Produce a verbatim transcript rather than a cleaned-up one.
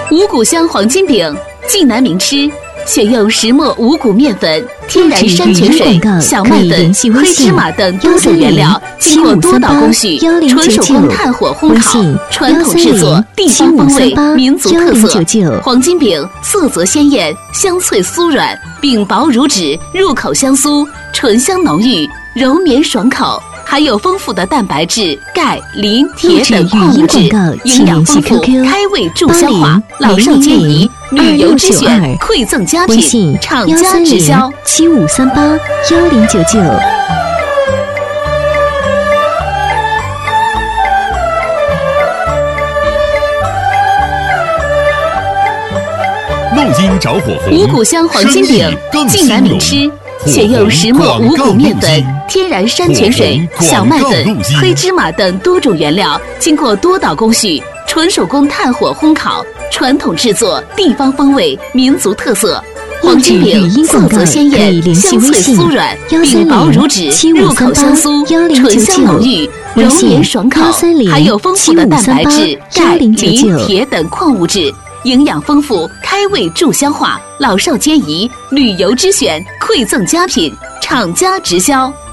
五谷香黄金饼，济南名吃，选用石磨五谷面粉、天然山泉水、小麦粉、黑芝麻等多种原料，经过多道工序，纯手工炭火烘烤，传统制作，地方风味，民族特色。黄金饼色泽鲜艳，香脆酥软，饼薄如纸，入口香酥，醇香浓郁，柔绵爽口。含有丰富的蛋白质、钙、磷、铁等矿物质，营养丰富，开胃助消化，老少皆宜，旅游之选，馈赠佳品，厂家直销七五三八幺零九九。 录音着火红， 五谷香黄金饼，济南名吃。选用石磨五谷面粉、天然山泉水、小麦粉、黑芝麻等多种原料，经过多道工序，纯手工炭火烘烤，传统制作，地方风味，民族特色。黄金饼色泽鲜艳，香脆酥软，饼薄如纸，入口香酥，醇香浓郁，柔绵爽口，含有丰富的蛋白质、钙、磷、铁等矿物质。营养丰富，开胃助消化，老少皆宜，旅游之选，馈赠佳品，厂家直销